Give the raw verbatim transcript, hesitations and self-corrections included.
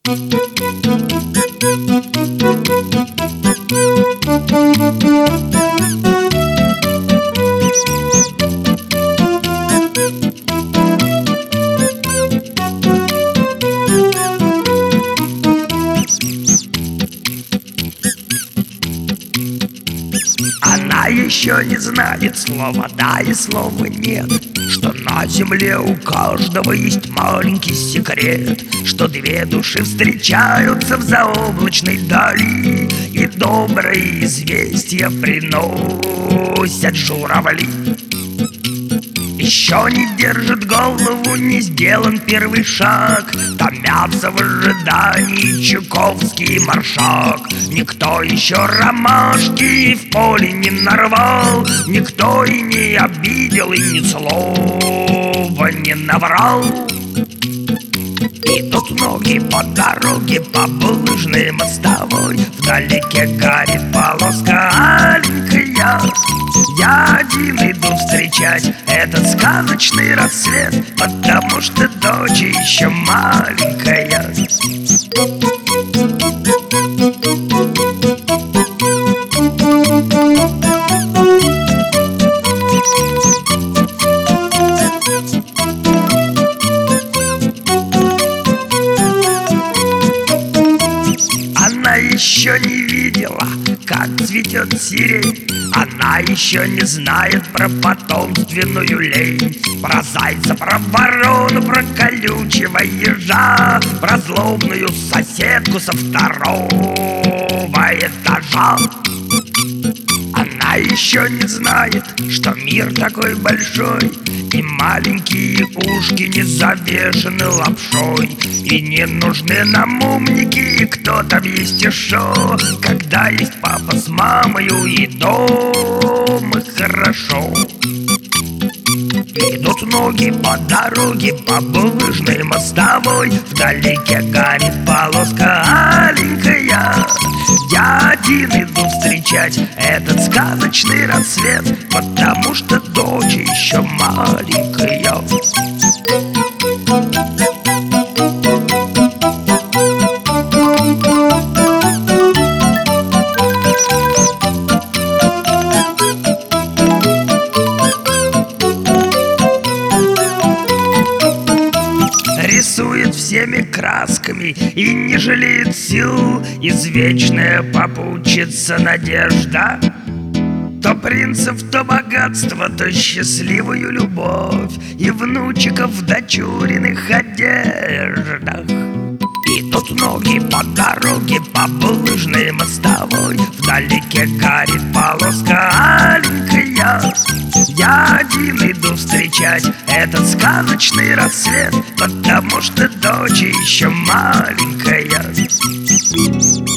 Она еще не знает слова «да» и слова «нет», что на земле у каждого есть маленький секрет, что две души встречаются в заоблачной дали, и добрые известия приносят журавли. Еще не держит голову, не сделан первый шаг, томятся в ожидании Чуковский маршак. Никто еще ромашки в поле не нарвал, никто и не обидел, и ни слова не наврал. Идут ноги по дороге, по булыжной мостовой, вдалеке горит полоска аленькая. Я один иду встречать этот сказочный рассвет, потому что дочь еще маленькая. Она еще не видела, как цветет сирень, она еще не знает про потомственную лень, про зайца, про ворону, про колючего ежа, про злобную соседку со второго этажа. Она еще не знает, что мир такой большой, и маленькие ушки не завешены лапшой, и не нужны нам умники, и кто там есть еще, когда есть папа с мамою, и дома хорошо. Идут ноги по дороге, по булыжной мостовой, вдалеке горит полоска аленькая. Я один иду встречать этот сказочный рассвет, потому что дочь еще маленькая. Рисует всеми красками и не жалеет сил, извечная попутчица надежда. То принцев, то богатство, то счастливую любовь, и внучиков в дочуриных одеждах. Идут ноги по дороге, по булыжной мостовой, вдалеке горит полоска аленькая. Я один иду встречать этот сказочный рассвет, потому что дочь еще маленькая.